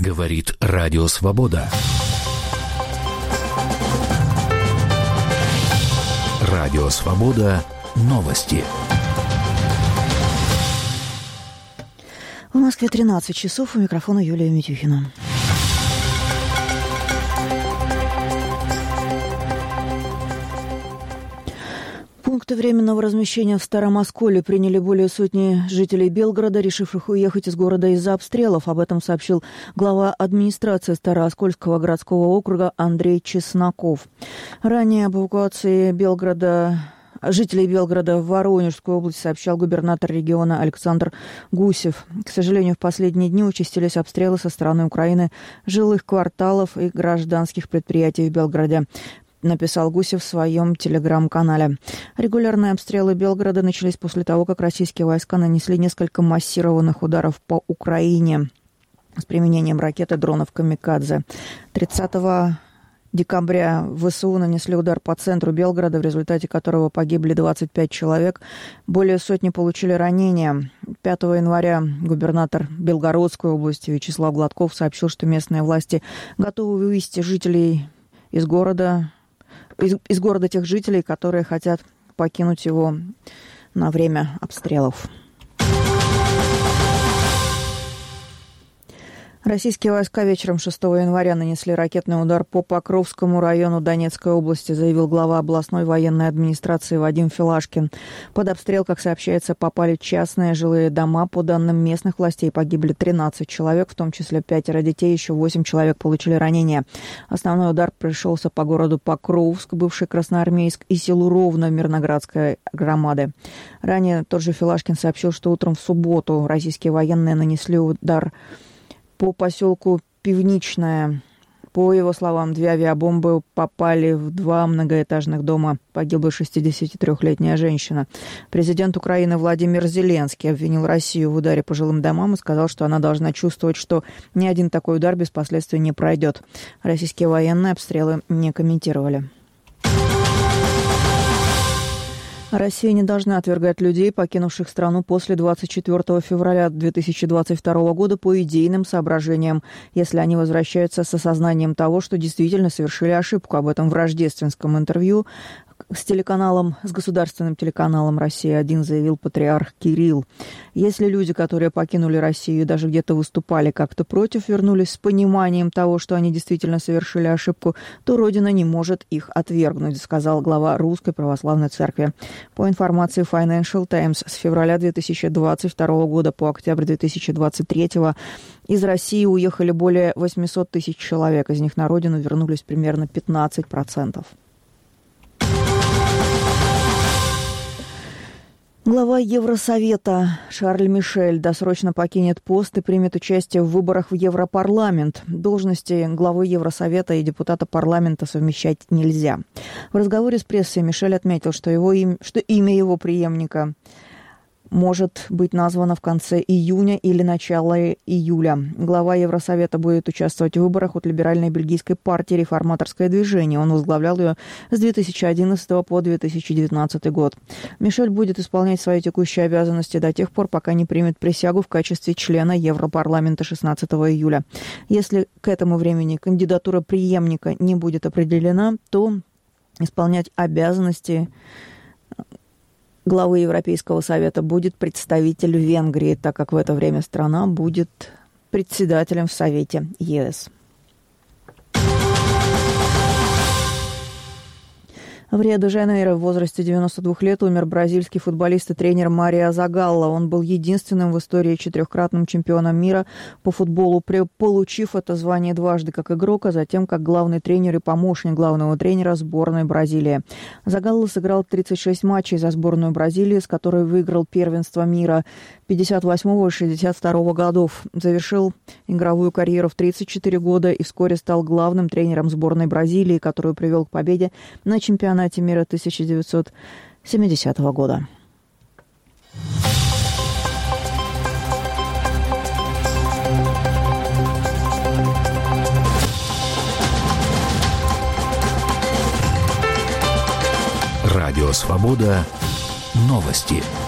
Говорит Радио Свобода. Радио Свобода. Новости. В Москве 13 часов. У микрофона Юлия Митюхина. Пункты временного размещения в Старом Осколе приняли более сотни жителей Белгорода, решивших уехать из города из-за обстрелов. Об этом сообщил глава администрации Старооскольского городского округа Андрей Чесноков. Ранее об эвакуации жителей Белгорода в Воронежскую область сообщал губернатор региона Александр Гусев. К сожалению, в последние дни участились обстрелы со стороны Украины жилых кварталов и гражданских предприятий в Белгороде, написал Гусев в своем телеграм-канале. Регулярные обстрелы Белгорода начались после того, как российские войска нанесли несколько массированных ударов по Украине с применением ракет и дронов «Камикадзе». 30 декабря ВСУ нанесли удар по центру Белгорода, в результате которого погибли 25 человек. Более сотни получили ранения. 5 января губернатор Белгородской области Вячеслав Гладков сообщил, что местные власти готовы вывести жителей из города тех жителей, которые хотят покинуть его на время обстрелов. Российские войска вечером 6 января нанесли ракетный удар по Покровскому району Донецкой области, заявил глава областной военной администрации Вадим Филашкин. Под обстрел, как сообщается, попали частные жилые дома. По данным местных властей, погибли 13 человек, в том числе 5 детей, еще 8 человек получили ранения. Основной удар пришелся по городу Покровск, бывший Красноармейск, и селу Ровно Мирноградской громады. Ранее тот же Филашкин сообщил, что утром в субботу российские военные нанесли удар по поселку Пивничное. По его словам, 2 авиабомбы попали в 2 многоэтажных дома. Погибла 63-летняя женщина. Президент Украины Владимир Зеленский обвинил Россию в ударе по жилым домам и сказал, что она должна чувствовать, что ни один такой удар без последствий не пройдет. Российские военные обстрелы не комментировали. Россия не должна отвергать людей, покинувших страну после 24 февраля 2022 года по идейным соображениям, если они возвращаются с осознанием того, что действительно совершили ошибку. Об этом в рождественском интервью с государственным телеканалом «Россия-1» заявил патриарх Кирилл. Если люди, которые покинули Россию и даже где-то выступали как-то против, вернулись с пониманием того, что они действительно совершили ошибку, то Родина не может их отвергнуть, сказал глава Русской Православной Церкви. По информации Financial Times, с февраля 2022 года по октябрь 2023 из России уехали более 800 тысяч человек. Из них на родину вернулись примерно 15%. Глава Евросовета Шарль Мишель досрочно покинет пост и примет участие в выборах в Европарламент. Должности главы Евросовета и депутата парламента совмещать нельзя. В разговоре с прессой Мишель отметил, что имя его преемника может быть названо в конце июня или начало июля. Глава Евросовета будет участвовать в выборах от либеральной бельгийской партии «Реформаторское движение». Он возглавлял ее с 2011 по 2019 год. Мишель будет исполнять свои текущие обязанности до тех пор, пока не примет присягу в качестве члена Европарламента 16 июля. Если к этому времени кандидатура преемника не будет определена, то исполнять обязанности главы Европейского совета будет представитель Венгрии, так как в это время страна будет председателем в Совете ЕС. В Рио-де-Жанейро в возрасте 92 лет умер бразильский футболист и тренер Марио Загалло. Он был единственным в истории 4-кратным чемпионом мира по футболу, получив это звание дважды как игрок, а затем как главный тренер и помощник главного тренера сборной Бразилии. Загалло сыграл 36 матчей за сборную Бразилии, с которой выиграл первенство мира 58 и 62 годов. Завершил игровую карьеру в 34 года и вскоре стал главным тренером сборной Бразилии, которую привел к победе на чемпионате мира 1970 года. Радио «Свобода». Новости.